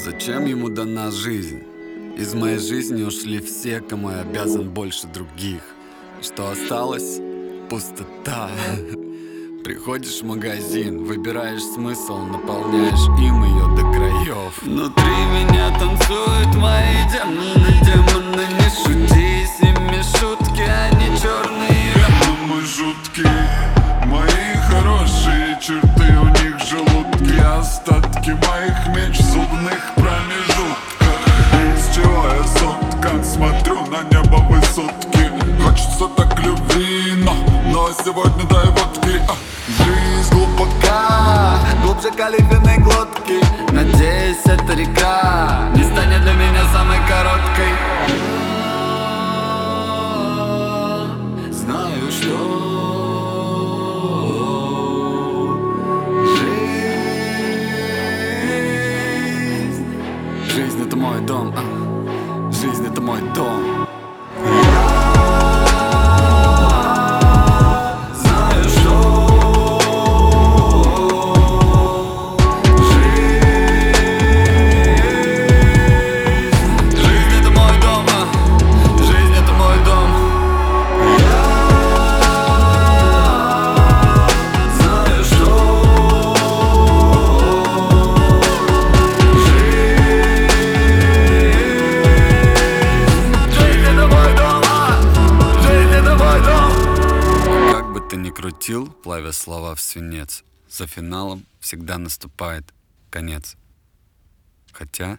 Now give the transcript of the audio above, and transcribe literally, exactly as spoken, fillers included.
Зачем ему дана жизнь? Из моей жизни ушли все, кому я обязан больше других. Что осталось? Пустота. Приходишь в магазин, выбираешь смысл, наполняешь им ее до краев. Внутри меня танцуют мои демоны, демоны, не шути с ними шутки, они черные. Демоны жуткие, мои хорошие черты, у них желудки, остатки моих меч в зубных промежутках. Из чего я соткан, смотрю на небо высотки. Хочется так любви, но, но сегодня дай водки. а. Жизнь глубока, глубже калифиной глотки. Надеюсь, эта река не станет для меня самой короткой. Знаю, что жизнь, жизнь это мой дом, а. Жизнь это мой дом. Ты не крутил, плавя слова в свинец, за финалом всегда наступает конец. Хотя...